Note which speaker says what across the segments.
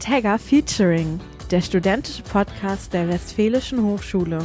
Speaker 1: Tagger Featuring, der studentische Podcast der Westfälischen Hochschule.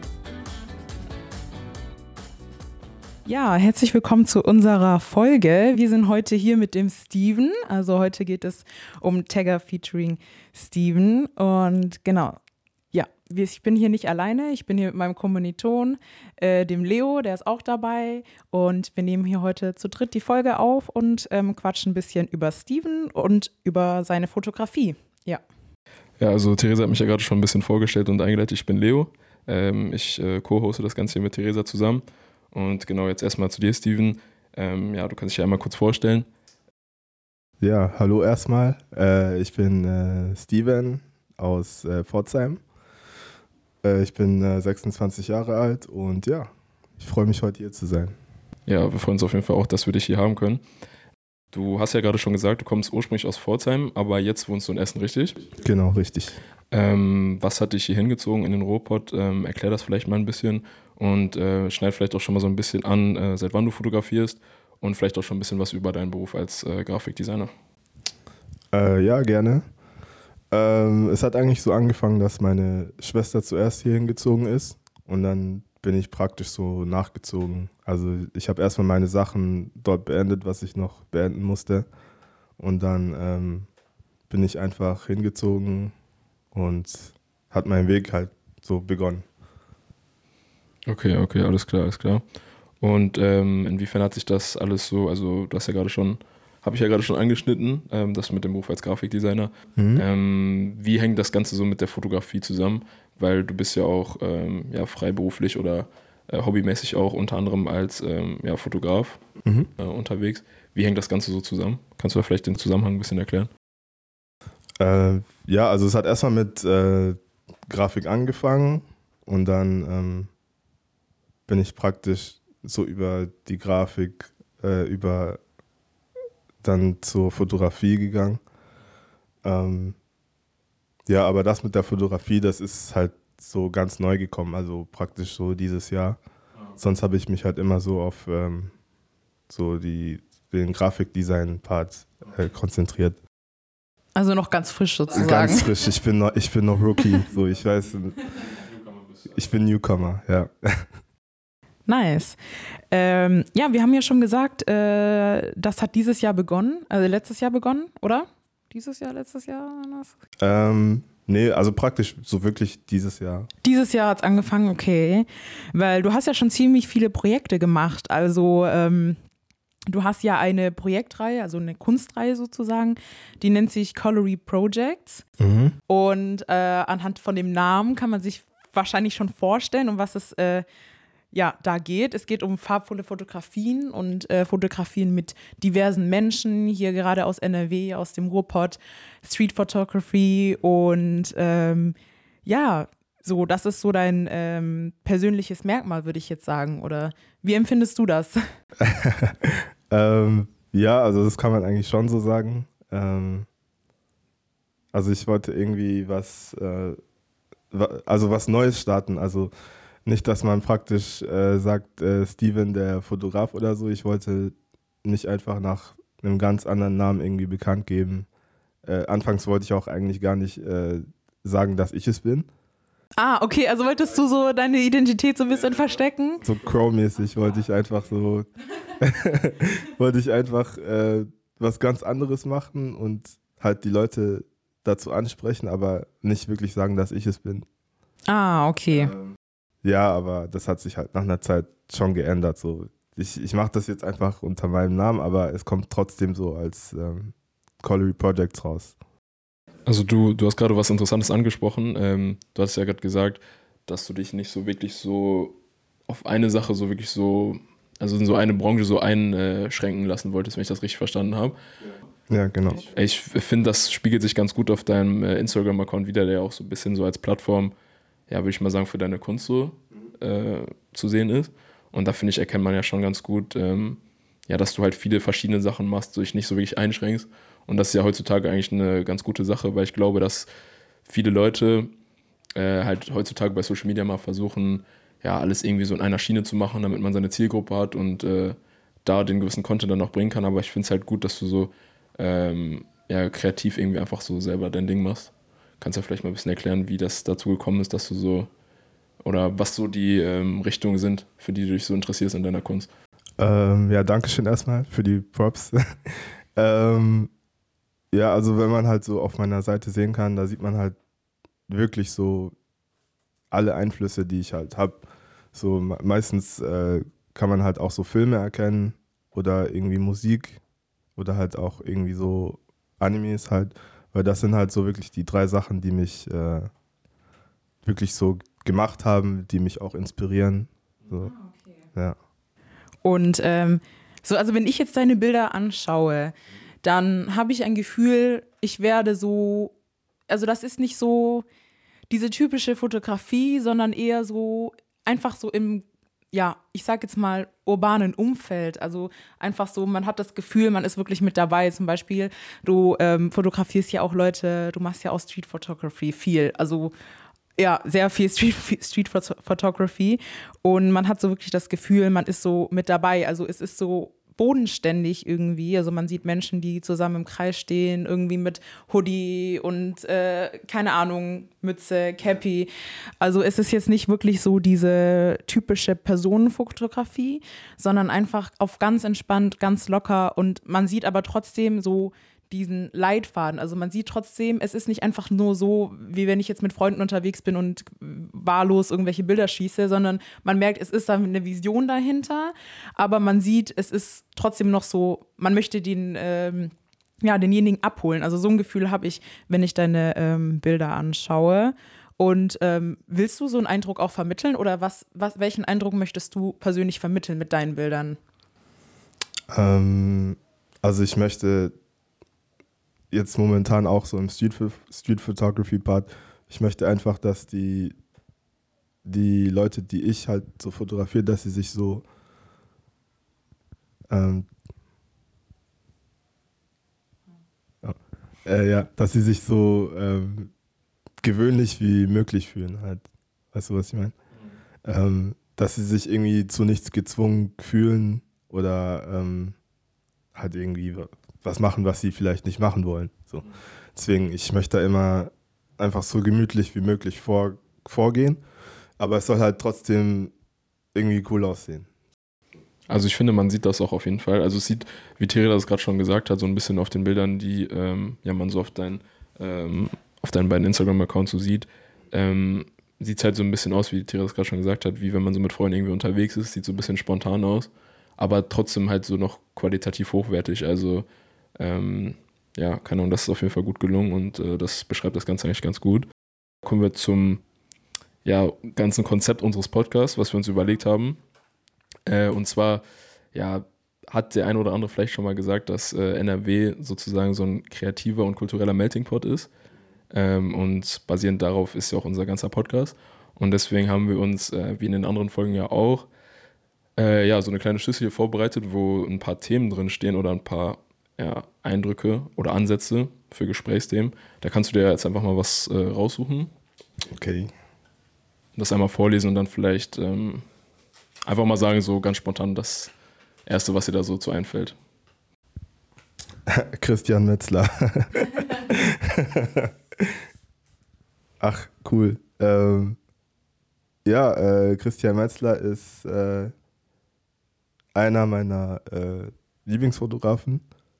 Speaker 1: Ja, herzlich willkommen zu unserer Folge. Wir sind heute hier mit dem Steven. Also heute geht es um Tagger Featuring Steven. Und genau, ja, ich bin hier nicht alleine. Ich bin hier mit meinem Kommiliton, dem Leo, der ist auch dabei. Und wir nehmen hier heute zu dritt die Folge auf und quatschen ein bisschen über Steven und über seine Fotografie. Ja.
Speaker 2: Ja, also Theresa hat mich ja gerade schon ein bisschen vorgestellt und eingeleitet. Ich bin Leo. Ich co-hoste das Ganze hier mit Theresa zusammen. Und genau, jetzt erstmal zu dir, Steven. Ja, du kannst dich ja einmal kurz vorstellen.
Speaker 3: Ja, hallo erstmal. Ich bin Steven aus Pforzheim. Ich bin 26 Jahre alt und ja, ich freue mich, heute hier zu sein.
Speaker 2: Ja, wir freuen uns auf jeden Fall auch, dass wir dich hier haben können. Du hast ja gerade schon gesagt, du kommst ursprünglich aus Pforzheim, aber jetzt wohnst du in Essen, richtig?
Speaker 3: Genau, richtig.
Speaker 2: Was hat dich hier hingezogen in den Ruhrpott? Erklär das vielleicht mal ein bisschen und schneid vielleicht auch schon mal so ein bisschen an, seit wann du fotografierst und vielleicht auch schon ein bisschen was über deinen Beruf als Grafikdesigner.
Speaker 3: Ja, gerne. Es hat eigentlich so angefangen, dass meine Schwester zuerst hier hingezogen ist und dann bin ich praktisch so nachgezogen. Also ich habe erstmal meine Sachen dort beendet, was ich noch beenden musste. Und dann bin ich einfach hingezogen und hat mein Weg halt so begonnen.
Speaker 2: Okay, alles klar. Und inwiefern hat sich das alles so, also du hast ja gerade schon, habe ich ja gerade schon angeschnitten, das mit dem Beruf als Grafikdesigner. Wie hängt das Ganze so mit der Fotografie zusammen? Weil du bist ja auch freiberuflich oder hobbymäßig auch unter anderem als Fotograf unterwegs. Wie hängt das Ganze so zusammen? Kannst du da vielleicht den Zusammenhang ein bisschen erklären?
Speaker 3: Ja, also es hat erstmal mit Grafik angefangen und dann bin ich praktisch so über die Grafik dann zur Fotografie gegangen. Ja, aber das mit der Fotografie, das ist halt so ganz neu gekommen, also praktisch so dieses Jahr. Sonst habe ich mich halt immer so auf den Grafikdesign-Part konzentriert.
Speaker 1: Also noch ganz frisch sozusagen.
Speaker 3: Ganz frisch, ich bin noch Rookie, so ich weiß, ich bin Newcomer, ja.
Speaker 1: Nice. Ja, wir haben ja schon gesagt, das hat dieses Jahr begonnen, also letztes Jahr begonnen, oder? Letztes Jahr?
Speaker 3: Nee, also praktisch so wirklich dieses Jahr.
Speaker 1: Dieses Jahr hat es angefangen, okay. Weil du hast ja schon ziemlich viele Projekte gemacht. Also du hast ja eine Projektreihe, also eine Kunstreihe sozusagen, die nennt sich Colory Projects. Und anhand von dem Namen kann man sich wahrscheinlich schon vorstellen, um was es da geht. Es geht um farbvolle Fotografien und Fotografien mit diversen Menschen, hier gerade aus NRW, aus dem Ruhrpott, Street Photography und so, das ist so dein persönliches Merkmal, würde ich jetzt sagen. Oder wie empfindest du das?
Speaker 3: Ja, also das kann man eigentlich schon so sagen. Also ich wollte irgendwie was Neues starten, also nicht, dass man praktisch sagt, Steven, der Fotograf oder so. Ich wollte mich einfach nach einem ganz anderen Namen irgendwie bekannt geben. Anfangs wollte ich auch eigentlich gar nicht sagen, dass ich es bin.
Speaker 1: Ah, okay, also wolltest du so deine Identität so ein bisschen verstecken?
Speaker 3: So Crow-mäßig wollte ich einfach was ganz anderes machen und halt die Leute dazu ansprechen, aber nicht wirklich sagen, dass ich es bin.
Speaker 1: Ah, okay.
Speaker 3: Ja, aber das hat sich halt nach einer Zeit schon geändert. So. Ich mache das jetzt einfach unter meinem Namen, aber es kommt trotzdem so als Colory Projects raus.
Speaker 2: Also du hast gerade was Interessantes angesprochen. Du hast ja gerade gesagt, dass du dich nicht so wirklich so auf eine Sache so wirklich so, also in so eine Branche so einschränken lassen wolltest, wenn ich das richtig verstanden habe.
Speaker 3: Ja, genau.
Speaker 2: Ich finde, das spiegelt sich ganz gut auf deinem Instagram-Account wieder, der auch so ein bisschen so als Plattform, ja, würde ich mal sagen, für deine Kunst so zu sehen ist. Und da finde ich, erkennt man ja schon ganz gut, dass du halt viele verschiedene Sachen machst, dich nicht so wirklich einschränkst. Und das ist ja heutzutage eigentlich eine ganz gute Sache, weil ich glaube, dass viele Leute halt heutzutage bei Social Media mal versuchen, ja, alles irgendwie so in einer Schiene zu machen, damit man seine Zielgruppe hat und da den gewissen Content dann noch bringen kann. Aber ich finde es halt gut, dass du so ja, kreativ irgendwie einfach so selber dein Ding machst. Kannst ja vielleicht mal ein bisschen erklären, wie das dazu gekommen ist, dass du so, oder was so die Richtungen sind, für die du dich so interessierst in deiner Kunst.
Speaker 3: Ja, danke schön erstmal für die Props. Ja, also wenn man halt so auf meiner Seite sehen kann, da sieht man halt wirklich so alle Einflüsse, die ich halt habe. So meistens kann man halt auch so Filme erkennen oder irgendwie Musik oder halt auch irgendwie so Animes halt, weil das sind halt so wirklich die 3 Sachen, die mich wirklich so gemacht haben, die mich auch inspirieren. So.
Speaker 1: Okay.
Speaker 3: Ja.
Speaker 1: Und also wenn ich jetzt deine Bilder anschaue, dann habe ich ein Gefühl, ich werde so, also das ist nicht so diese typische Fotografie, sondern eher so einfach so im, ja, ich sag jetzt mal urbanen Umfeld. Also einfach so, man hat das Gefühl, man ist wirklich mit dabei. Zum Beispiel, du fotografierst ja auch Leute, du machst ja auch Street Photography viel. Also ja, sehr viel Street Photography und man hat so wirklich das Gefühl, man ist so mit dabei. Also es ist so bodenständig irgendwie. Also man sieht Menschen, die zusammen im Kreis stehen, irgendwie mit Hoodie und keine Ahnung, Mütze, Cappy. Also es ist jetzt nicht wirklich so diese typische Personenfotografie, sondern einfach auf ganz entspannt, ganz locker und man sieht aber trotzdem so diesen Leitfaden. Also man sieht trotzdem, es ist nicht einfach nur so, wie wenn ich jetzt mit Freunden unterwegs bin und wahllos irgendwelche Bilder schieße, sondern man merkt, es ist da eine Vision dahinter, aber man sieht, es ist trotzdem noch so, man möchte denjenigen abholen. Also so ein Gefühl habe ich, wenn ich deine Bilder anschaue. Und willst du so einen Eindruck auch vermitteln oder welchen Eindruck möchtest du persönlich vermitteln mit deinen Bildern?
Speaker 3: Also ich möchte jetzt momentan auch so im Street Photography Part, ich möchte einfach, dass die Leute, die ich halt so fotografiere, dass sie sich so dass sie sich so gewöhnlich wie möglich fühlen halt. Weißt du, was ich meine? Dass sie sich irgendwie zu nichts gezwungen fühlen oder halt irgendwie was machen, was sie vielleicht nicht machen wollen. So. Deswegen, ich möchte da immer einfach so gemütlich wie möglich vorgehen, aber es soll halt trotzdem irgendwie cool aussehen.
Speaker 2: Also ich finde, man sieht das auch auf jeden Fall. Also es sieht, wie Teresa das gerade schon gesagt hat, so ein bisschen auf den Bildern, die man so auf deinen beiden Instagram-Accounts so sieht, sieht es halt so ein bisschen aus, wie Teresa das gerade schon gesagt hat, wie wenn man so mit Freunden irgendwie unterwegs ist, sieht so ein bisschen spontan aus, aber trotzdem halt so noch qualitativ hochwertig. Also keine Ahnung, das ist auf jeden Fall gut gelungen und das beschreibt das Ganze eigentlich ganz gut. Kommen wir zum ganzen Konzept unseres Podcasts, was wir uns überlegt haben. Und zwar, hat der eine oder andere vielleicht schon mal gesagt, dass NRW sozusagen so ein kreativer und kultureller Melting Pot ist. Und basierend darauf ist ja auch unser ganzer Podcast. Und deswegen haben wir uns, wie in den anderen Folgen ja auch, so eine kleine Schüssel hier vorbereitet, wo ein paar Themen drin stehen oder ein paar Eindrücke oder Ansätze für Gesprächsthemen. Da kannst du dir jetzt einfach mal was raussuchen.
Speaker 3: Okay.
Speaker 2: Das einmal vorlesen und dann vielleicht einfach mal sagen, so ganz spontan das Erste, was dir da so zu einfällt.
Speaker 3: Christian Metzler. Ach, cool. Christian Metzler ist einer meiner Lieblingsfotografen.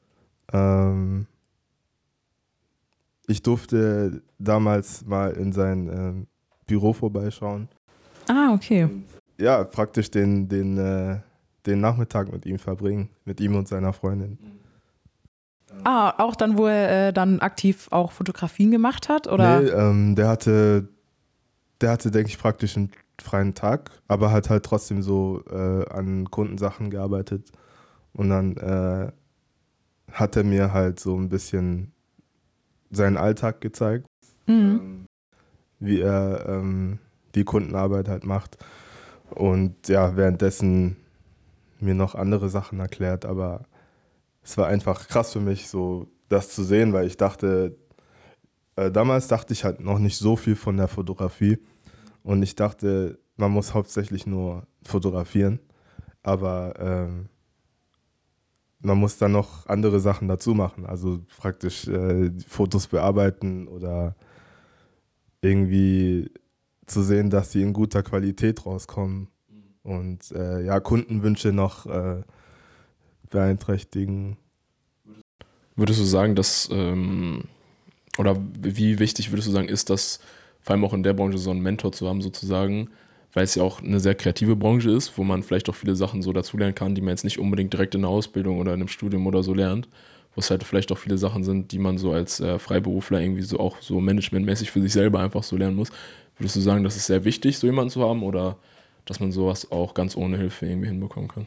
Speaker 3: Ich durfte damals mal in sein Büro vorbeischauen.
Speaker 1: Ah, okay.
Speaker 3: Ja, praktisch den Nachmittag mit ihm verbringen, mit ihm und seiner Freundin.
Speaker 1: Ah, auch dann, wo er dann aktiv auch Fotografien gemacht hat, oder?
Speaker 3: Nee, der hatte, denke ich, praktisch einen freien Tag, aber hat halt trotzdem so an Kundensachen gearbeitet. Und dann hat er mir halt so ein bisschen seinen Alltag gezeigt, wie er die Kundenarbeit halt macht. Und ja, währenddessen mir noch andere Sachen erklärt, aber es war einfach krass für mich, so das zu sehen, weil ich dachte, damals dachte ich halt noch nicht so viel von der Fotografie und ich dachte, man muss hauptsächlich nur fotografieren, aber man muss dann noch andere Sachen dazu machen, also praktisch die Fotos bearbeiten oder irgendwie zu sehen, dass sie in guter Qualität rauskommen und Kundenwünsche noch beeinträchtigen.
Speaker 2: Würdest du sagen, dass, oder wie wichtig würdest du sagen, ist das, vor allem auch in der Branche, so einen Mentor zu haben sozusagen, weil es ja auch eine sehr kreative Branche ist, wo man vielleicht auch viele Sachen so dazulernen kann, die man jetzt nicht unbedingt direkt in der Ausbildung oder in einem Studium oder so lernt, wo es halt vielleicht auch viele Sachen sind, die man so als Freiberufler irgendwie so auch so managementmäßig für sich selber einfach so lernen muss. Würdest du sagen, das ist sehr wichtig, so jemanden zu haben, oder dass man sowas auch ganz ohne Hilfe irgendwie hinbekommen kann?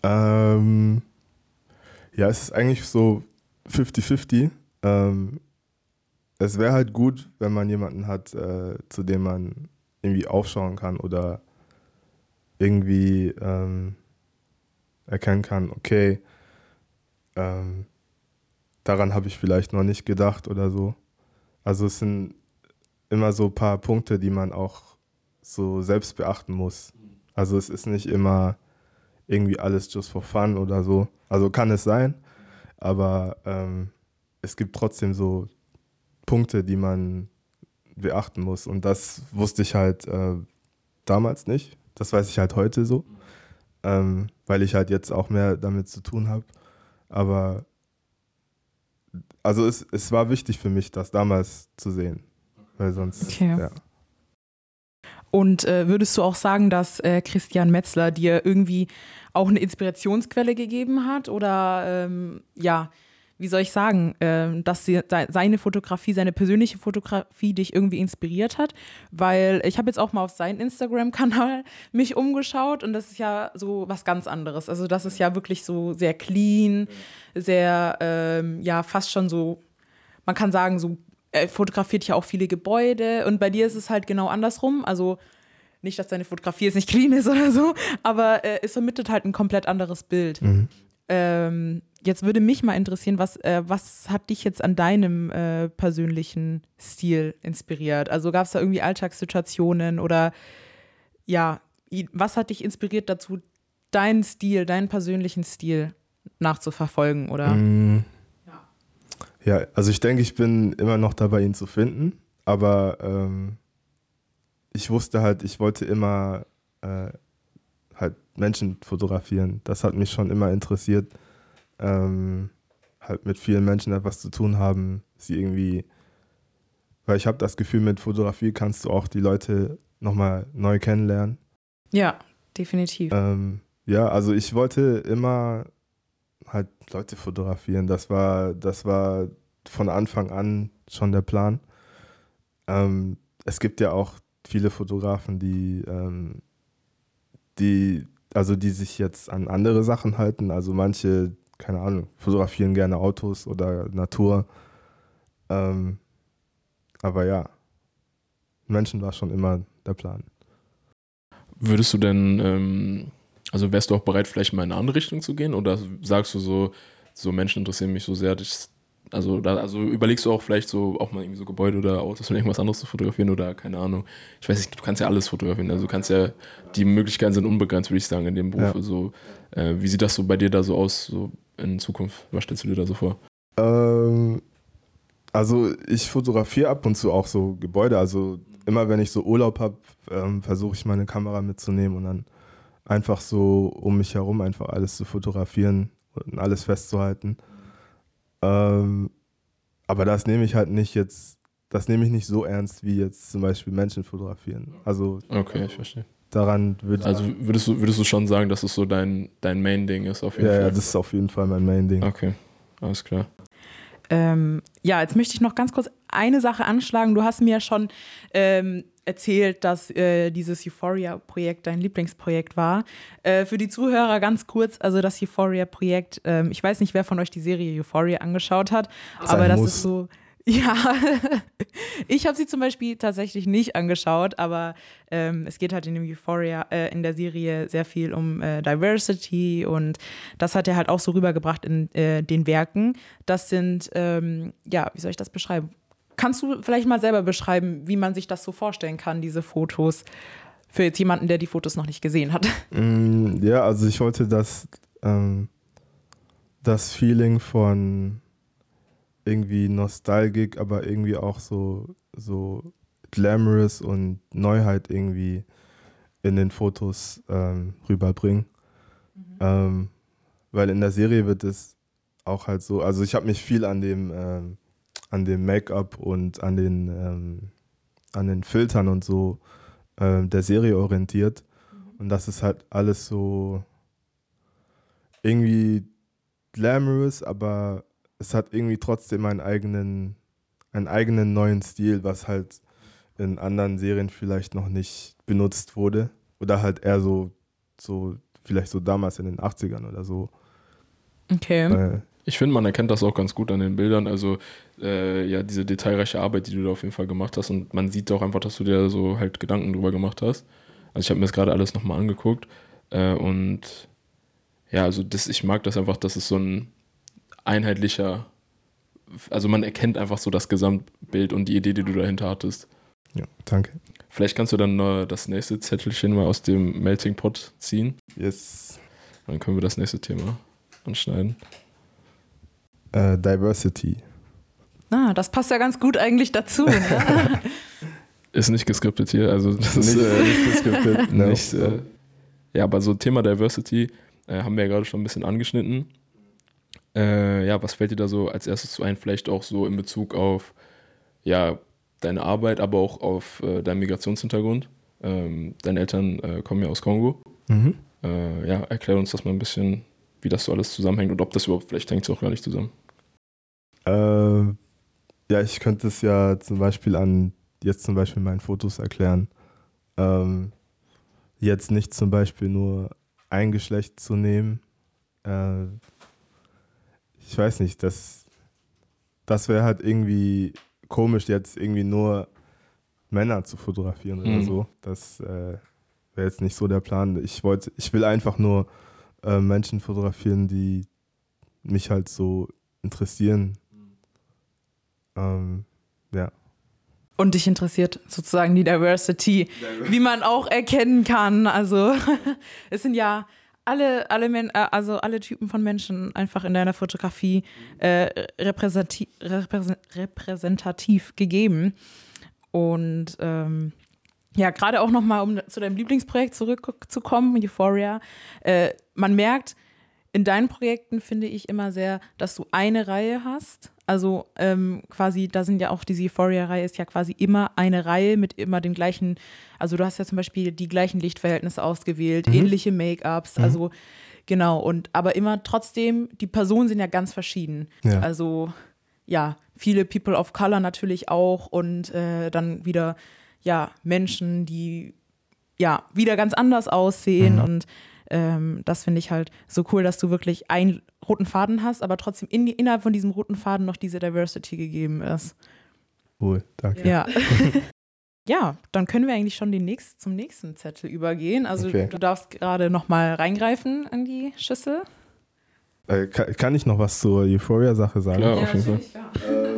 Speaker 3: Ja, es ist eigentlich so 50-50. Es wäre halt gut, wenn man jemanden hat, zu dem man irgendwie aufschauen kann oder irgendwie erkennen kann, okay, daran habe ich vielleicht noch nicht gedacht oder so. Also es sind immer so ein paar Punkte, die man auch so selbst beachten muss. Also es ist nicht immer irgendwie alles just for fun oder so. Also kann es sein, aber es gibt trotzdem so Punkte, die man beachten muss. Und das wusste ich halt damals nicht. Das weiß ich halt heute so, weil ich halt jetzt auch mehr damit zu tun habe. Aber also es war wichtig für mich, das damals zu sehen, weil sonst,
Speaker 1: Okay.
Speaker 3: ja.
Speaker 1: Und würdest du auch sagen, dass Christian Metzler dir irgendwie auch eine Inspirationsquelle gegeben hat? Oder wie soll ich sagen, dass seine Fotografie, seine persönliche Fotografie dich irgendwie inspiriert hat? Weil ich habe jetzt auch mal auf seinen Instagram-Kanal mich umgeschaut und das ist ja so was ganz anderes. Also das ist ja wirklich so sehr clean, sehr, fast schon so, man kann sagen, so er fotografiert ja auch viele Gebäude und bei dir ist es halt genau andersrum. Also nicht, dass deine Fotografie jetzt nicht clean ist oder so, aber es vermittelt halt ein komplett anderes Bild. Jetzt würde mich mal interessieren, was hat dich jetzt an deinem persönlichen Stil inspiriert? Also gab es da irgendwie Alltagssituationen oder was hat dich inspiriert dazu, deinen Stil, deinen persönlichen Stil nachzuverfolgen, oder?
Speaker 3: Ja, also ich denke, ich bin immer noch dabei, ihn zu finden, aber ich wusste halt, ich wollte immer halt Menschen fotografieren. Das hat mich schon immer interessiert, halt mit vielen Menschen etwas zu tun haben, sie irgendwie, weil ich habe das Gefühl, mit Fotografie kannst du auch die Leute nochmal neu kennenlernen.
Speaker 1: Ja, definitiv.
Speaker 3: Also ich wollte immer halt Leute fotografieren. Das war von Anfang an schon der Plan. Es gibt ja auch viele Fotografen, die sich jetzt an andere Sachen halten. Also manche, keine Ahnung, fotografieren gerne Autos oder Natur. Aber ja, Menschen war schon immer der Plan.
Speaker 2: Würdest du denn, also wärst du auch bereit, vielleicht mal in eine andere Richtung zu gehen? Oder sagst du so Menschen interessieren mich so sehr, also überlegst du auch vielleicht so auch mal irgendwie so Gebäude oder Autos oder irgendwas anderes zu fotografieren oder keine Ahnung. Ich weiß nicht, du kannst ja alles fotografieren. Also du kannst ja, die Möglichkeiten sind unbegrenzt, würde ich sagen, in dem Beruf.
Speaker 3: Ja.
Speaker 2: So, wie sieht das so bei dir da so aus, so in Zukunft? Was stellst du dir da so vor?
Speaker 3: Also ich fotografiere ab und zu auch so Gebäude. Also immer wenn ich so Urlaub habe, versuche ich meine Kamera mitzunehmen und dann einfach so um mich herum einfach alles zu fotografieren und alles festzuhalten. Aber das nehme ich halt nicht nicht so ernst wie jetzt zum Beispiel Menschen fotografieren. Also
Speaker 2: Okay, ich verstehe.
Speaker 3: daran
Speaker 2: Also würdest du schon sagen, dass es so dein Main-Ding ist auf jeden Fall?
Speaker 3: Ja, das ist auf jeden Fall mein Main-Ding.
Speaker 2: Okay, alles klar.
Speaker 1: Jetzt möchte ich noch ganz kurz eine Sache anschlagen. Du hast mir ja schon erzählt, dass dieses Euphoria-Projekt dein Lieblingsprojekt war. Für die Zuhörer ganz kurz, also das Euphoria-Projekt, ich weiß nicht, wer von euch die Serie Euphoria angeschaut hat, aber das ist so, ja, ich habe sie zum Beispiel tatsächlich nicht angeschaut, aber es geht halt in dem Euphoria, in der Serie sehr viel um Diversity und das hat er halt auch so rübergebracht in den Werken. Das sind, wie soll ich das beschreiben? Kannst du vielleicht mal selber beschreiben, wie man sich das so vorstellen kann, diese Fotos, für jetzt jemanden, der die Fotos noch nicht gesehen hat?
Speaker 3: Ja, also ich wollte, dass das Feeling von irgendwie Nostalgik, aber irgendwie auch so glamorous und Neuheit irgendwie in den Fotos rüberbringen. Weil in der Serie wird es auch halt so, also ich habe mich viel an dem Make-up und an den Filtern und so der Serie orientiert. Und das ist halt alles so irgendwie glamorous, aber es hat irgendwie trotzdem einen eigenen neuen Stil, was halt in anderen Serien vielleicht noch nicht benutzt wurde. Oder halt eher so vielleicht so damals in den 80ern oder so.
Speaker 1: Okay.
Speaker 2: Ich finde, man erkennt das auch ganz gut an den Bildern. Also ja, diese detailreiche Arbeit, die du da auf jeden Fall gemacht hast. Und man sieht auch einfach, dass du dir so halt Gedanken drüber gemacht hast. Also ich habe mir das gerade alles nochmal angeguckt. Und ja, also ich mag das einfach, dass es so ein einheitlicher, also man erkennt einfach so das Gesamtbild und die Idee, die du dahinter hattest.
Speaker 3: Ja, danke.
Speaker 2: Vielleicht kannst du dann das nächste Zettelchen mal aus dem Melting Pot ziehen.
Speaker 3: Yes.
Speaker 2: Dann können wir das nächste Thema anschneiden.
Speaker 3: Diversity.
Speaker 2: Das
Speaker 1: passt ja ganz gut eigentlich dazu. Ne?
Speaker 2: Ist nicht geskriptet hier, also das ist
Speaker 3: nicht geskriptet.
Speaker 2: nicht, ja, aber so Thema Diversity haben wir ja gerade schon ein bisschen angeschnitten. Ja, was fällt dir da so als erstes ein, vielleicht auch so in Bezug auf ja, deine Arbeit, aber auch auf deinen Migrationshintergrund? Deine Eltern kommen ja aus Kongo. Ja, erklär uns das mal ein bisschen, wie das so alles zusammenhängt und ob das überhaupt, vielleicht hängt es auch gar nicht zusammen.
Speaker 3: Ja, ich könnte es ja zum Beispiel meinen Fotos erklären. Jetzt nicht zum Beispiel nur ein Geschlecht zu nehmen. Ich weiß nicht, das wäre halt irgendwie komisch, jetzt irgendwie nur Männer zu fotografieren oder so. Das wäre jetzt nicht so der Plan. Ich will einfach nur Menschen fotografieren, die mich halt so interessieren. Ja.
Speaker 1: Und dich interessiert sozusagen die Diversity, wie man auch erkennen kann. Also es sind ja alle Typen von Menschen einfach in deiner Fotografie repräsentativ gegeben. Und ja, gerade auch nochmal, um zu deinem Lieblingsprojekt zurückzukommen, Euphoria. Man merkt in deinen Projekten, finde ich immer sehr, dass du eine Reihe hast. Also quasi, da sind ja auch diese Euphoria-Reihe ist ja quasi immer eine Reihe mit immer dem gleichen, also du hast ja zum Beispiel die gleichen Lichtverhältnisse ausgewählt, ähnliche Make-ups, also genau, aber immer trotzdem, die Personen sind ja ganz verschieden.
Speaker 3: Ja.
Speaker 1: Also ja, viele People of Color natürlich auch und dann wieder ja, Menschen, die ja wieder ganz anders aussehen und das finde ich halt so cool, dass du wirklich einen roten Faden hast, aber trotzdem innerhalb von diesem roten Faden noch diese Diversity gegeben ist.
Speaker 3: Cool, danke.
Speaker 1: Ja. Ja, dann können wir eigentlich schon zum nächsten Zettel übergehen. Also
Speaker 3: Okay.
Speaker 1: Du darfst gerade noch mal reingreifen in die Schüssel.
Speaker 3: Kann ich noch was zur Euphoria-Sache sagen?
Speaker 2: Klar, auf jeden Fall.
Speaker 1: klar.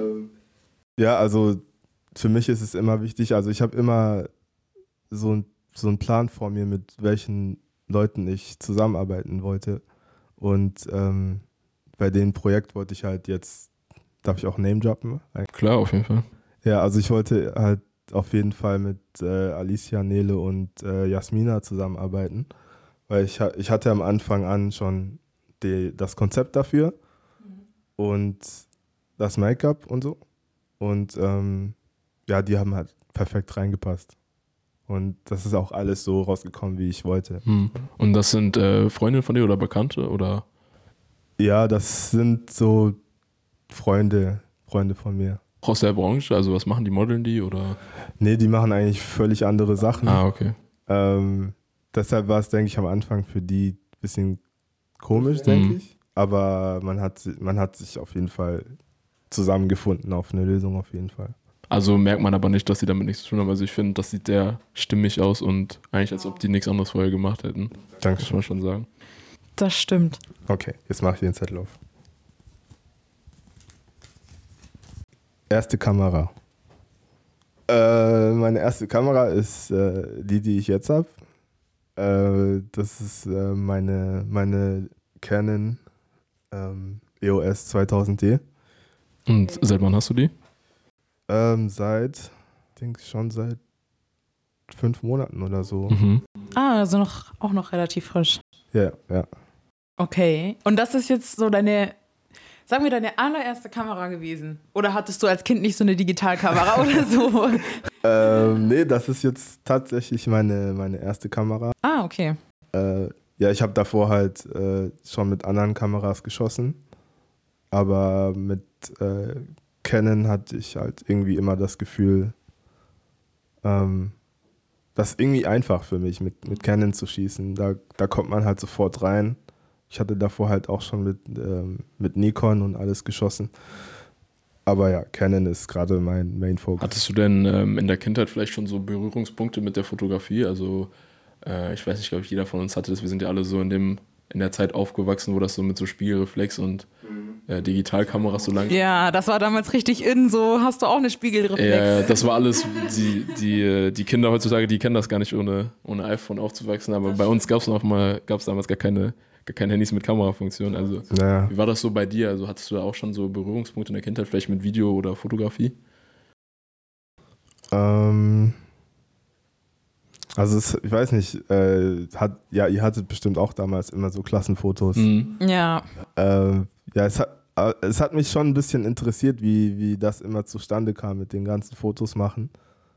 Speaker 3: Ja, also für mich ist es immer wichtig, also ich habe immer so einen Plan vor mir, mit welchen Leuten ich zusammenarbeiten wollte. Und bei dem Projekt wollte ich halt jetzt, darf ich auch Name droppen?
Speaker 2: Klar, auf jeden Fall.
Speaker 3: Ja, also ich wollte halt auf jeden Fall mit Alicia, Nele und Jasmina zusammenarbeiten, weil ich hatte am Anfang an schon das Konzept dafür und das Make-up und so. Und ja, die haben halt perfekt reingepasst. Und das ist auch alles so rausgekommen, wie ich wollte.
Speaker 2: Und das sind Freundinnen von dir oder Bekannte oder?
Speaker 3: Ja, das sind so Freunde von mir.
Speaker 2: Auch aus der Branche? Also was machen die, modeln die oder?
Speaker 3: Nee, die machen eigentlich völlig andere Sachen.
Speaker 2: Okay.
Speaker 3: Deshalb war es, denke ich, am Anfang für die ein bisschen komisch, denke ich. Aber man hat sich auf jeden Fall zusammengefunden auf eine Lösung auf jeden Fall.
Speaker 2: Also merkt man aber nicht, dass sie damit nichts zu tun haben. Also ich finde, das sieht sehr stimmig aus und eigentlich als ob die nichts anderes vorher gemacht hätten.
Speaker 3: Danke.
Speaker 2: Muss man schon sagen.
Speaker 1: Das stimmt.
Speaker 3: Okay, jetzt mache ich den Zettel auf. Erste Kamera. Meine erste Kamera ist die ich jetzt habe. Das ist meine Canon EOS 2000D.
Speaker 2: Und seit wann hast du die?
Speaker 3: Schon seit 5 Monaten oder so.
Speaker 2: Mhm.
Speaker 1: Also auch noch relativ frisch.
Speaker 3: Ja.
Speaker 1: Okay. Und das ist jetzt so deine allererste Kamera gewesen? Oder hattest du als Kind nicht so eine Digitalkamera oder so?
Speaker 3: Nee, das ist jetzt tatsächlich meine erste Kamera.
Speaker 1: Ah, okay.
Speaker 3: Ja, ich habe davor halt schon mit anderen Kameras geschossen, aber mit Canon hatte ich halt irgendwie immer das Gefühl, das ist irgendwie einfach für mich, mit Canon zu schießen. Da kommt man halt sofort rein. Ich hatte davor halt auch schon mit Nikon und alles geschossen. Aber ja, Canon ist gerade mein Main Focus.
Speaker 2: Hattest du denn in der Kindheit vielleicht schon so Berührungspunkte mit der Fotografie? Also ich weiß nicht, glaube ich, jeder von uns hatte das. Wir sind ja alle so in der Zeit aufgewachsen, wo das so mit so Spiegelreflex und Digitalkameras so lang.
Speaker 1: Ja, das war damals richtig in, so hast du auch eine Spiegelreflex.
Speaker 2: Ja, das war alles, die Kinder heutzutage, die kennen das gar nicht, ohne iPhone aufzuwachsen, aber bei uns gab es damals gar keine Handys mit Kamerafunktion. Also
Speaker 3: Ja.
Speaker 2: wie war das so bei dir? Also hattest du da auch schon so Berührungspunkte in der Kindheit, vielleicht mit Video oder Fotografie?
Speaker 3: Also ich weiß nicht, ihr hattet bestimmt auch damals immer so Klassenfotos.
Speaker 2: Mhm.
Speaker 1: Ja.
Speaker 3: Es hat mich schon ein bisschen interessiert, wie das immer zustande kam mit den ganzen Fotos machen.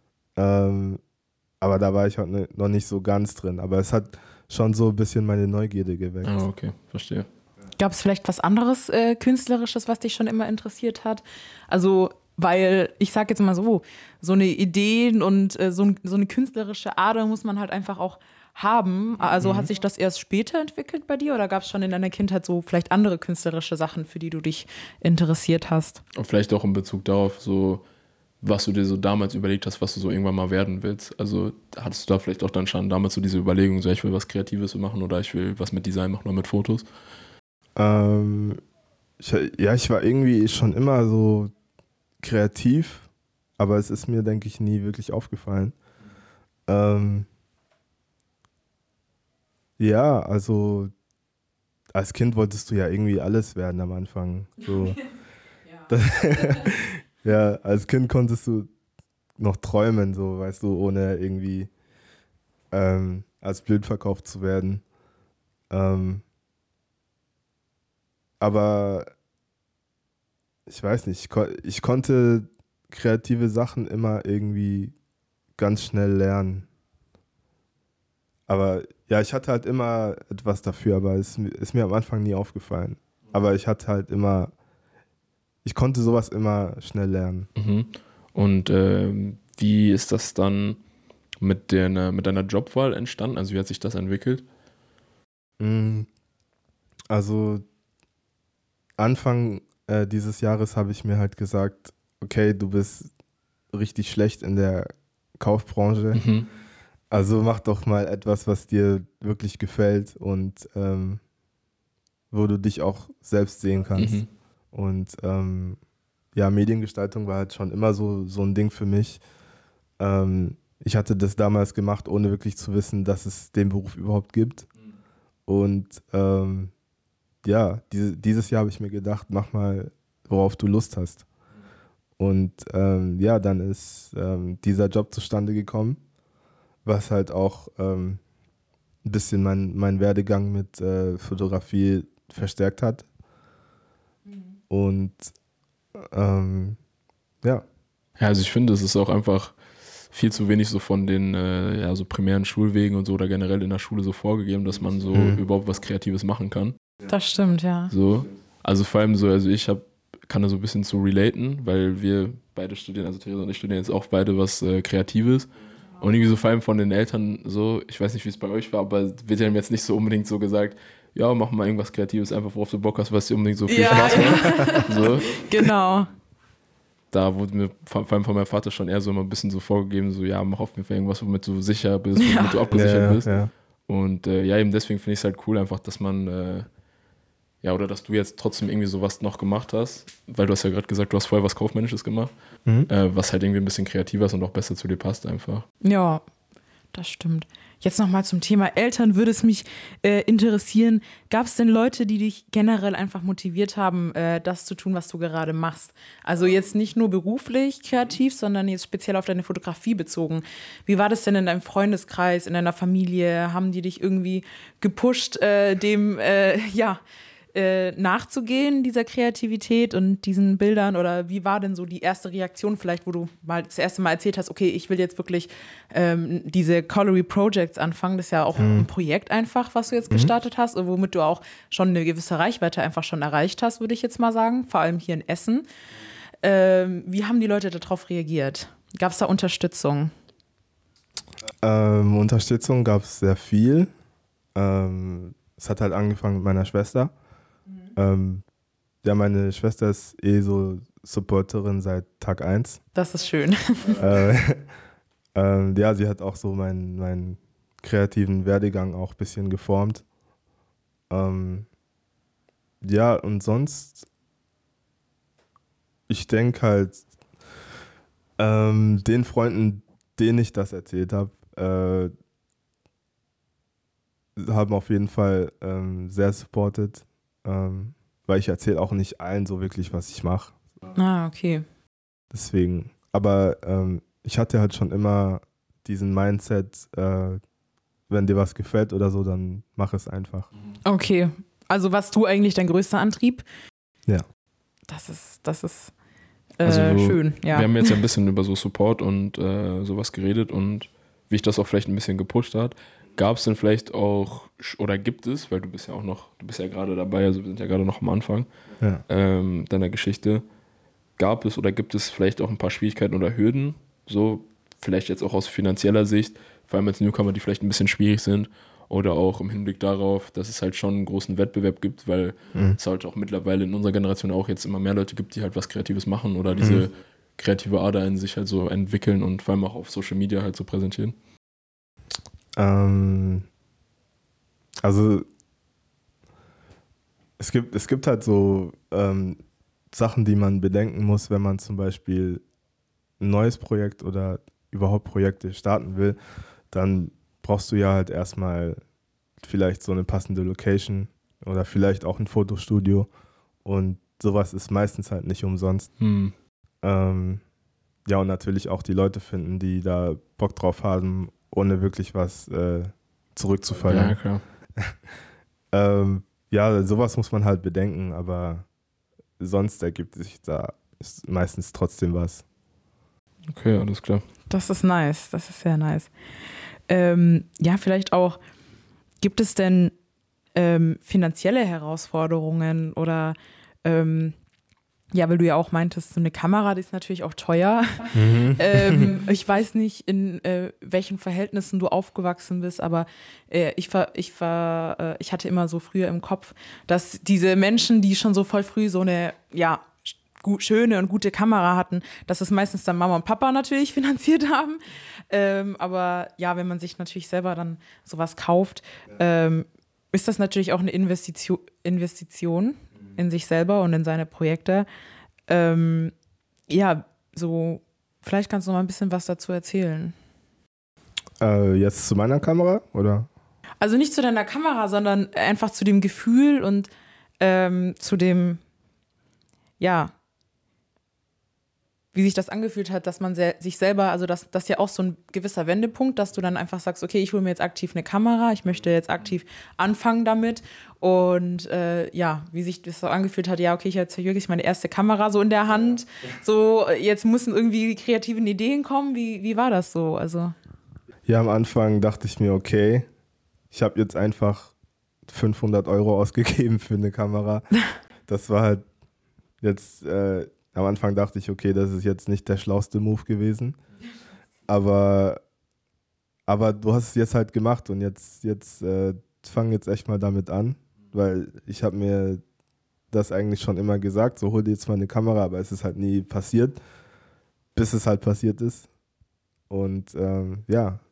Speaker 3: Aber da war ich halt noch nicht so ganz drin. Aber es hat schon so ein bisschen meine Neugierde geweckt.
Speaker 2: Ah, okay, verstehe.
Speaker 1: Gab es vielleicht was anderes Künstlerisches, was dich schon immer interessiert hat? Also, weil ich sag jetzt mal so eine Ideen und so eine künstlerische Ader muss man halt einfach auch haben. Also hat sich das erst später entwickelt bei dir oder gab es schon in deiner Kindheit so vielleicht andere künstlerische Sachen, für die du dich interessiert hast?
Speaker 2: Und vielleicht auch in Bezug darauf, so was du dir so damals überlegt hast, was du so irgendwann mal werden willst. Also hattest du da vielleicht auch dann schon damals so diese Überlegung, so ich will was Kreatives machen oder ich will was mit Design machen oder mit Fotos?
Speaker 3: Ich war irgendwie schon immer so kreativ, aber es ist mir, denke ich, nie wirklich aufgefallen. Ja, also als Kind wolltest du ja irgendwie alles werden am Anfang. So. Ja, als Kind konntest du noch träumen, so, weißt du, ohne irgendwie als blöd verkauft zu werden. Aber ich weiß nicht, ich konnte kreative Sachen immer irgendwie ganz schnell lernen. Aber ja, ich hatte halt immer etwas dafür, aber es ist mir am Anfang nie aufgefallen. Aber ich konnte sowas immer schnell lernen.
Speaker 2: Mhm. Und wie ist das dann mit deiner Jobwahl entstanden? Also wie hat sich das entwickelt?
Speaker 3: Also Anfang dieses Jahres habe ich mir halt gesagt, okay, du bist richtig schlecht in der Kaufbranche.
Speaker 2: Mhm.
Speaker 3: Also mach doch mal etwas, was dir wirklich gefällt und wo du dich auch selbst sehen kannst.
Speaker 2: Mhm.
Speaker 3: Und ja, Mediengestaltung war halt schon immer so ein Ding für mich. Ich hatte das damals gemacht, ohne wirklich zu wissen, dass es den Beruf überhaupt gibt. Und ja, dieses Jahr habe ich mir gedacht, mach mal, worauf du Lust hast. Und ja, dann ist dieser Job zustande gekommen, was halt auch ein bisschen mein Werdegang mit Fotografie verstärkt hat. Und ja.
Speaker 2: Ja, also ich finde, es ist auch einfach viel zu wenig so von den so primären Schulwegen und so oder generell in der Schule so vorgegeben, dass man so überhaupt was Kreatives machen kann.
Speaker 1: Das stimmt, ja.
Speaker 2: So, also vor allem so, also kann da so ein bisschen zu relaten, weil wir beide studieren, also Theresa und ich studieren jetzt auch beide was Kreatives. Und irgendwie so vor allem von den Eltern so, ich weiß nicht, wie es bei euch war, aber wird ja jetzt nicht so unbedingt so gesagt, ja, mach mal irgendwas Kreatives, einfach worauf du Bock hast, was dir unbedingt so viel Spaß macht. So.
Speaker 1: Genau.
Speaker 2: Da wurde mir vor allem von meinem Vater schon eher so immer ein bisschen so vorgegeben, so ja, mach auf jeden Fall irgendwas, womit du sicher bist, womit du abgesichert bist.
Speaker 3: Ja.
Speaker 2: Und ja, eben deswegen finde ich es halt cool einfach, dass man, oder dass du jetzt trotzdem irgendwie sowas noch gemacht hast, weil du hast ja gerade gesagt, du hast vorher was Kaufmännisches gemacht, was halt irgendwie ein bisschen kreativer ist und auch besser zu dir passt einfach.
Speaker 1: Ja, das stimmt. Jetzt nochmal zum Thema Eltern würde es mich interessieren. Gab es denn Leute, die dich generell einfach motiviert haben, das zu tun, was du gerade machst? Also jetzt nicht nur beruflich kreativ, sondern jetzt speziell auf deine Fotografie bezogen. Wie war das denn in deinem Freundeskreis, in deiner Familie? Haben die dich irgendwie gepusht, nachzugehen, dieser Kreativität und diesen Bildern? Oder wie war denn so die erste Reaktion vielleicht, wo du mal das erste Mal erzählt hast, okay, ich will jetzt wirklich diese Colliery Projects anfangen? Das ist ja auch ein Projekt einfach, was du jetzt gestartet hast und womit du auch schon eine gewisse Reichweite einfach schon erreicht hast, würde ich jetzt mal sagen, vor allem hier in Essen. Wie haben die Leute darauf reagiert? Gab es da Unterstützung?
Speaker 3: Unterstützung gab es sehr viel. Es hat halt angefangen mit meiner Schwester. Meine Schwester ist so Supporterin seit Tag 1.
Speaker 1: Das ist schön.
Speaker 3: Sie hat auch so meinen kreativen Werdegang auch ein bisschen geformt. Und sonst, ich denke halt, den Freunden, denen ich das erzählt habe, haben auf jeden Fall sehr supported. Weil ich erzähle auch nicht allen so wirklich, was ich mache.
Speaker 1: Ah, okay.
Speaker 3: Deswegen. Aber ich hatte halt schon immer diesen Mindset, wenn dir was gefällt oder so, dann mach es einfach.
Speaker 1: Okay. Also warst du eigentlich dein größter Antrieb?
Speaker 3: Ja.
Speaker 1: Das ist
Speaker 2: Also,
Speaker 1: schön, ja.
Speaker 2: Wir haben jetzt ja ein bisschen über so Support und sowas geredet und wie ich das auch vielleicht ein bisschen gepusht hat. Gab es denn vielleicht auch, oder gibt es, weil du bist ja gerade dabei, also wir sind ja gerade noch am Anfang deiner Geschichte, gab es oder gibt es vielleicht auch ein paar Schwierigkeiten oder Hürden, so vielleicht jetzt auch aus finanzieller Sicht, vor allem als Newcomer, die vielleicht ein bisschen schwierig sind oder auch im Hinblick darauf, dass es halt schon einen großen Wettbewerb gibt, weil es halt auch mittlerweile in unserer Generation auch jetzt immer mehr Leute gibt, die halt was Kreatives machen oder diese kreative Ader in sich halt so entwickeln und vor allem auch auf Social Media halt so präsentieren.
Speaker 3: Also es gibt halt so Sachen, die man bedenken muss, wenn man zum Beispiel ein neues Projekt oder überhaupt Projekte starten will, dann brauchst du ja halt erstmal vielleicht so eine passende Location oder vielleicht auch ein Fotostudio und sowas ist meistens halt nicht umsonst. Und natürlich auch die Leute finden, die da Bock drauf haben, ohne wirklich was zurückzufallen.
Speaker 2: Ja, klar.
Speaker 3: Sowas muss man halt bedenken, aber sonst ergibt sich da meistens trotzdem was.
Speaker 2: Okay, alles klar.
Speaker 1: Das ist nice, das ist sehr nice. Vielleicht auch, gibt es denn finanzielle Herausforderungen oder weil du ja auch meintest, so eine Kamera, die ist natürlich auch teuer. Ich weiß nicht, in welchen Verhältnissen du aufgewachsen bist, aber ich hatte immer so früher im Kopf, dass diese Menschen, die schon so voll früh so eine, schöne und gute Kamera hatten, dass es meistens dann Mama und Papa natürlich finanziert haben. Aber wenn man sich natürlich selber dann sowas kauft, ist das natürlich auch eine Investition in sich selber und in seine Projekte. Vielleicht kannst du mal ein bisschen was dazu erzählen.
Speaker 3: Jetzt zu meiner Kamera, oder?
Speaker 1: Also nicht zu deiner Kamera, sondern einfach zu dem Gefühl und zu dem, wie sich das angefühlt hat, dass man sich selber, also das ist ja auch so ein gewisser Wendepunkt, dass du dann einfach sagst, okay, ich hole mir jetzt aktiv eine Kamera, ich möchte jetzt aktiv anfangen damit und wie sich das so angefühlt hat, okay, ich habe jetzt wirklich meine erste Kamera so in der Hand, so jetzt müssen irgendwie die kreativen Ideen kommen, wie war das so? Also
Speaker 3: Ja, am Anfang dachte ich mir, okay, ich habe jetzt einfach 500 € ausgegeben für eine Kamera. Das war halt jetzt... Am Anfang dachte ich, okay, das ist jetzt nicht der schlauste Move gewesen. Aber du hast es jetzt halt gemacht und jetzt fang jetzt echt mal damit an, weil ich habe mir das eigentlich schon immer gesagt, so hol dir jetzt mal eine Kamera, aber es ist halt nie passiert, bis es halt passiert ist. Und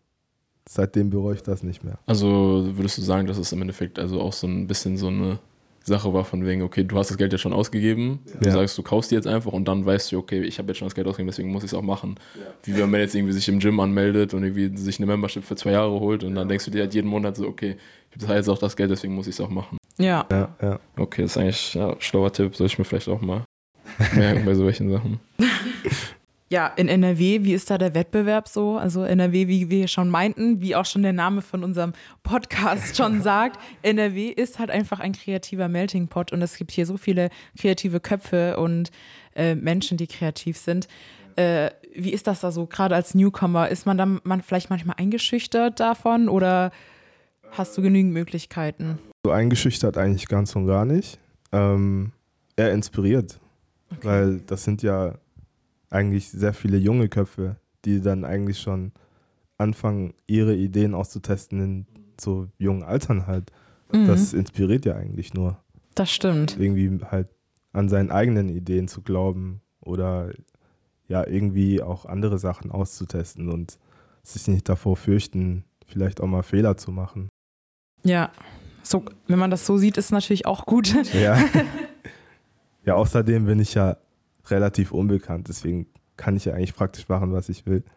Speaker 3: seitdem bereue ich das nicht mehr.
Speaker 2: Also würdest du sagen, dass es im Endeffekt also auch so ein bisschen so eine Sache war von wegen, okay, du hast das Geld ja schon ausgegeben, du sagst, du kaufst die jetzt einfach und dann weißt du, okay, ich habe jetzt schon das Geld ausgegeben, deswegen muss ich es auch machen. Ja. Wie wenn man jetzt irgendwie sich im Gym anmeldet und irgendwie sich eine Membership für 2 Jahre holt und dann denkst du dir halt jeden Monat so, okay, ich habe jetzt auch das Geld, deswegen muss ich es auch machen.
Speaker 1: Ja.
Speaker 2: Okay, das ist eigentlich ein schlauer Tipp, soll ich mir vielleicht auch mal merken bei solchen Sachen.
Speaker 1: Ja, in NRW, wie ist da der Wettbewerb so? Also NRW, wie wir schon meinten, wie auch schon der Name von unserem Podcast schon sagt, NRW ist halt einfach ein kreativer Melting Pot und es gibt hier so viele kreative Köpfe und Menschen, die kreativ sind. Wie ist das da so, gerade als Newcomer? Ist man dann vielleicht manchmal eingeschüchtert davon oder hast du genügend Möglichkeiten?
Speaker 3: So eingeschüchtert eigentlich ganz und gar nicht. Eher inspiriert, weil das sind ja eigentlich sehr viele junge Köpfe, die dann eigentlich schon anfangen, ihre Ideen auszutesten in so jungen Altern halt. Das inspiriert ja eigentlich nur.
Speaker 1: Das stimmt.
Speaker 3: Irgendwie halt an seinen eigenen Ideen zu glauben oder ja irgendwie auch andere Sachen auszutesten und sich nicht davor fürchten, vielleicht auch mal Fehler zu machen.
Speaker 1: Ja, so, wenn man das so sieht, ist natürlich auch gut.
Speaker 3: Ja. Ja, außerdem bin ich ja relativ unbekannt, deswegen kann ich ja eigentlich praktisch machen, was ich will.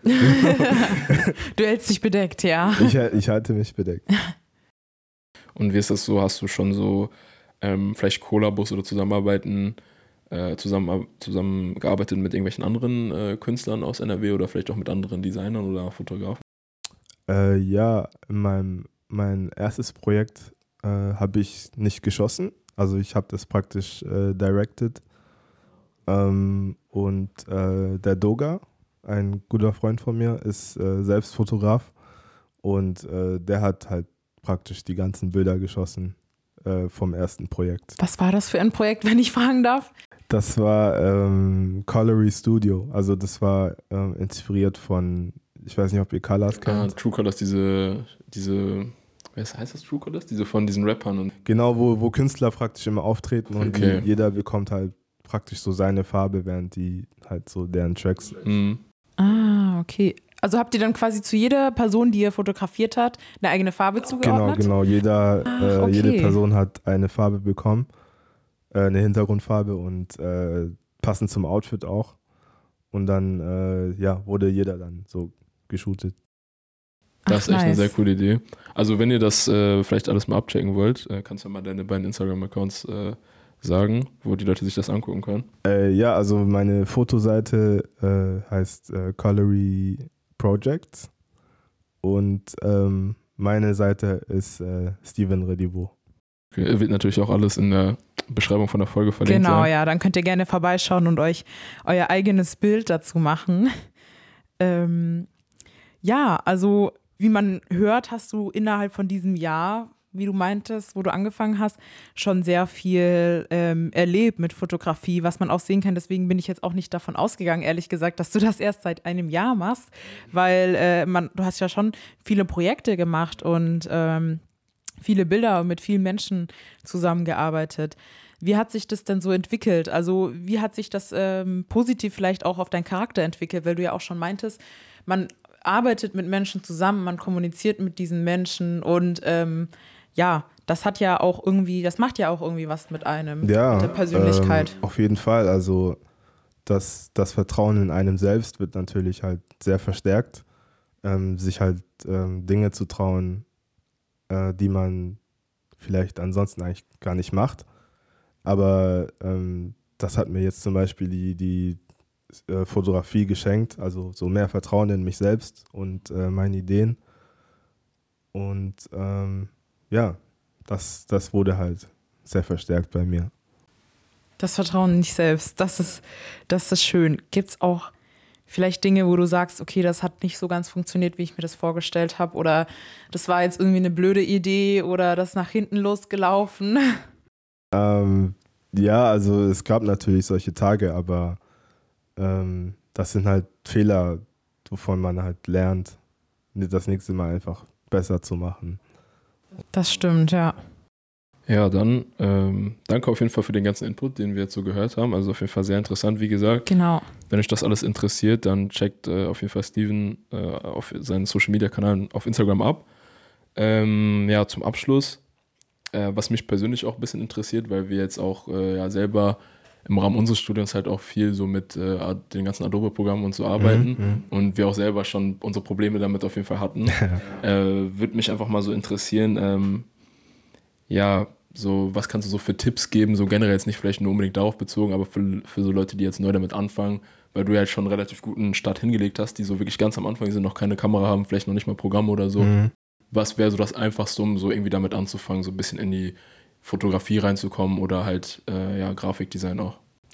Speaker 1: Du hältst dich bedeckt, ja.
Speaker 3: Ich halte mich bedeckt.
Speaker 2: Und wie ist das so? Hast du schon so vielleicht Kollabos oder zusammengearbeitet mit irgendwelchen anderen Künstlern aus NRW oder vielleicht auch mit anderen Designern oder Fotografen?
Speaker 3: Ja, mein erstes Projekt habe ich nicht geschossen. Also ich habe das praktisch directed. Und der Doga, ein guter Freund von mir, ist selbst Fotograf und der hat halt praktisch die ganzen Bilder geschossen vom ersten Projekt.
Speaker 1: Was war das für ein Projekt, wenn ich fragen darf?
Speaker 3: Das war Colory Studio, also das war inspiriert von, ich weiß nicht, ob ihr Colors kennt.
Speaker 2: True Colors, diese heißt das True Colors? Diese von diesen Rappern. Und
Speaker 3: genau, wo Künstler praktisch immer auftreten und jeder bekommt halt praktisch so seine Farbe, während die halt so deren Tracks.
Speaker 1: Okay. Also habt ihr dann quasi zu jeder Person, die ihr fotografiert habt, eine eigene Farbe zugeordnet?
Speaker 3: Genau. Jede Person hat eine Farbe bekommen, eine Hintergrundfarbe und passend zum Outfit auch. Und dann wurde jeder dann so geshootet.
Speaker 2: Das ist echt eine sehr coole Idee. Also wenn ihr das vielleicht alles mal abchecken wollt, kannst du mal deine beiden Instagram-Accounts sagen, wo die Leute sich das angucken können?
Speaker 3: Ja, also meine Fotoseite heißt Colory Projects und meine Seite ist Steven Redivo.
Speaker 2: Okay, wird natürlich auch alles in der Beschreibung von der Folge verlinkt.
Speaker 1: Genau, ja, dann könnt ihr gerne vorbeischauen und euch euer eigenes Bild dazu machen. Ja, also wie man hört, hast du innerhalb von diesem Jahr, wie du meintest, wo du angefangen hast, schon sehr viel erlebt mit Fotografie, was man auch sehen kann. Deswegen bin ich jetzt auch nicht davon ausgegangen, ehrlich gesagt, dass du das erst seit einem Jahr machst, weil du hast ja schon viele Projekte gemacht und viele Bilder mit vielen Menschen zusammengearbeitet. Wie hat sich das denn so entwickelt? Also wie hat sich das positiv vielleicht auch auf deinen Charakter entwickelt, weil du ja auch schon meintest, man arbeitet mit Menschen zusammen, man kommuniziert mit diesen Menschen und das macht ja auch irgendwie was mit einem, mit der Persönlichkeit.
Speaker 3: Auf jeden Fall, also das Vertrauen in einem selbst wird natürlich halt sehr verstärkt, sich halt Dinge zu trauen, die man vielleicht ansonsten eigentlich gar nicht macht, aber das hat mir jetzt zum Beispiel die Fotografie geschenkt, also so mehr Vertrauen in mich selbst und meine Ideen und das wurde halt sehr verstärkt bei mir.
Speaker 1: Das Vertrauen in dich selbst, das ist schön. Gibt es auch vielleicht Dinge, wo du sagst, okay, das hat nicht so ganz funktioniert, wie ich mir das vorgestellt habe oder das war jetzt irgendwie eine blöde Idee oder das nach hinten losgelaufen?
Speaker 3: Ja, also es gab natürlich solche Tage, aber das sind halt Fehler, wovon man halt lernt, das nächste Mal einfach besser zu machen.
Speaker 1: Das stimmt, ja.
Speaker 2: Ja, dann danke auf jeden Fall für den ganzen Input, den wir jetzt so gehört haben. Also auf jeden Fall sehr interessant, wie gesagt.
Speaker 1: Genau.
Speaker 2: Wenn euch das alles interessiert, dann checkt auf jeden Fall Steven auf seinen Social-Media-Kanälen auf Instagram ab. Zum Abschluss was mich persönlich auch ein bisschen interessiert, weil wir jetzt auch selber im Rahmen unseres Studiums halt auch viel so mit den ganzen Adobe-Programmen und so arbeiten und wir auch selber schon unsere Probleme damit auf jeden Fall hatten. Würde mich einfach mal so interessieren, so was kannst du so für Tipps geben, so generell jetzt nicht vielleicht nur unbedingt darauf bezogen, aber für so Leute, die jetzt neu damit anfangen, weil du ja jetzt schon einen relativ guten Start hingelegt hast, die so wirklich ganz am Anfang sind, noch keine Kamera haben, vielleicht noch nicht mal Programme oder so. Was wäre so das Einfachste, um so irgendwie damit anzufangen, so ein bisschen in die Fotografie reinzukommen oder halt Grafikdesign auch?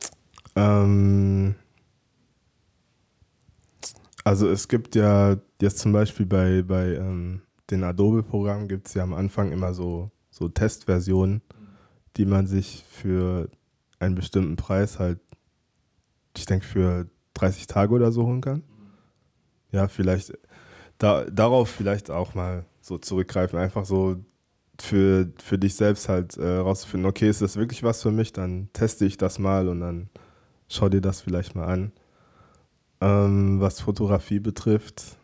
Speaker 3: Also es gibt ja jetzt zum Beispiel bei den Adobe-Programmen gibt es ja am Anfang immer so Testversionen, die man sich für einen bestimmten Preis halt, ich denke für 30 Tage oder so holen kann. Ja, vielleicht darauf vielleicht auch mal so zurückgreifen, einfach so für dich selbst halt rauszufinden, okay, ist das wirklich was für mich, dann teste ich das mal und dann schau dir das vielleicht mal an. Was Fotografie betrifft,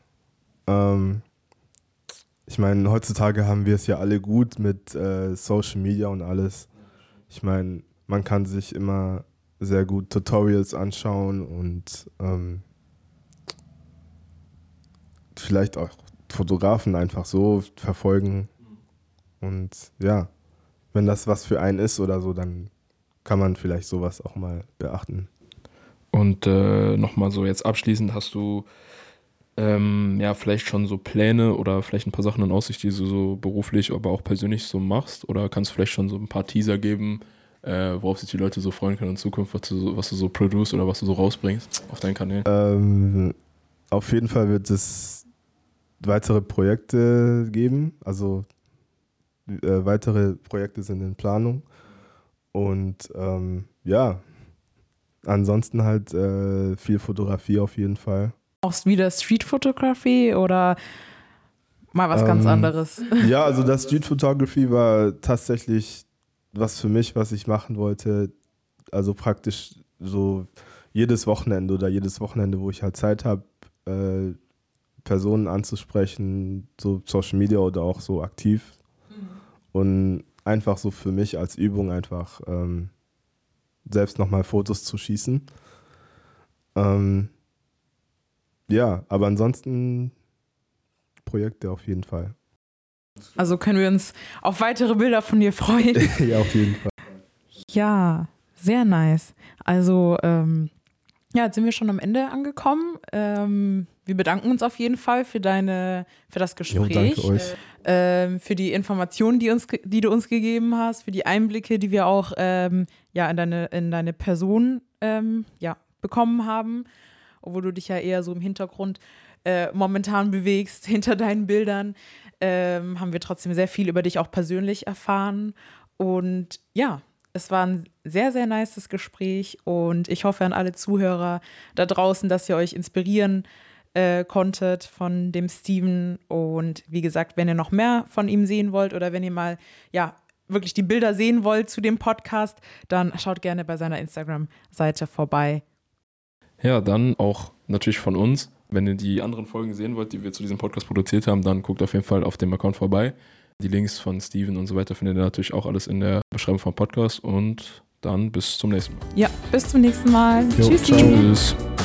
Speaker 3: ich meine, heutzutage haben wir es ja alle gut mit Social Media und alles. Ich meine, man kann sich immer sehr gut Tutorials anschauen und vielleicht auch Fotografen einfach so verfolgen. Und ja, wenn das was für einen ist oder so, dann kann man vielleicht sowas auch mal beachten.
Speaker 2: Und nochmal so jetzt abschließend, hast du vielleicht schon so Pläne oder vielleicht ein paar Sachen in Aussicht, die du so beruflich, aber auch persönlich so machst? Oder kannst du vielleicht schon so ein paar Teaser geben, worauf sich die Leute so freuen können in Zukunft, was du so produce oder was du so rausbringst auf deinen Kanälen?
Speaker 3: Auf jeden Fall wird es weitere Projekte geben, also weitere Projekte sind in Planung und ansonsten halt viel Fotografie auf jeden Fall.
Speaker 1: Auch wieder Street-Photography oder mal was ganz anderes?
Speaker 3: Ja, also das Street Photography war tatsächlich was für mich, was ich machen wollte. Also praktisch so jedes Wochenende, wo ich halt Zeit habe, Personen anzusprechen, so Social Media oder auch so aktiv. Und einfach so für mich als Übung einfach selbst nochmal Fotos zu schießen. Aber ansonsten Projekte auf jeden Fall.
Speaker 1: Also können wir uns auf weitere Bilder von dir freuen?
Speaker 3: Ja, auf jeden Fall.
Speaker 1: Ja, sehr nice. Also jetzt sind wir schon am Ende angekommen. Wir bedanken uns auf jeden Fall für das Gespräch,
Speaker 3: Jo, danke euch.
Speaker 1: für die Informationen, die du uns gegeben hast, für die Einblicke, die wir auch in deine Person bekommen haben, obwohl du dich ja eher so im Hintergrund momentan bewegst, hinter deinen Bildern, haben wir trotzdem sehr viel über dich auch persönlich erfahren. Und ja, es war ein sehr, sehr nices Gespräch und ich hoffe an alle Zuhörer da draußen, dass ihr euch inspirieren konntet von dem Steven. Und wie gesagt, wenn ihr noch mehr von ihm sehen wollt oder wenn ihr mal wirklich die Bilder sehen wollt zu dem Podcast, dann schaut gerne bei seiner Instagram-Seite vorbei.
Speaker 2: Ja, dann auch natürlich von uns. Wenn ihr die anderen Folgen sehen wollt, die wir zu diesem Podcast produziert haben, dann guckt auf jeden Fall auf dem Account vorbei. Die Links von Steven und so weiter findet ihr natürlich auch alles in der Beschreibung vom Podcast und dann bis zum nächsten Mal.
Speaker 1: Ja, bis zum nächsten Mal.
Speaker 3: Jo,
Speaker 1: Tschüssi.
Speaker 3: ciao.
Speaker 2: Tschüss.